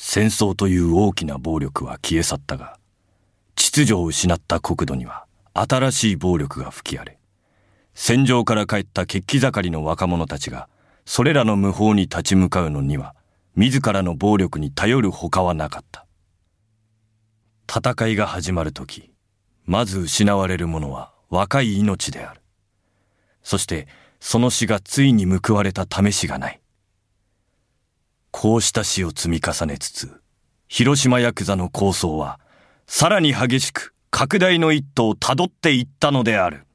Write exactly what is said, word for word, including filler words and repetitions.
戦争という大きな暴力は消え去ったが、秩序を失った国土には新しい暴力が吹き荒れ、戦場から帰った血気盛りの若者たちがそれらの無法に立ち向かうのには、自らの暴力に頼るほかはなかった。戦いが始まるとき、まず失われるものは若い命である。そしてその死がついに報われた試しがない。こうした死を積み重ねつつ、広島ヤクザの抗争はさらに激しく拡大の一途をたどっていったのである。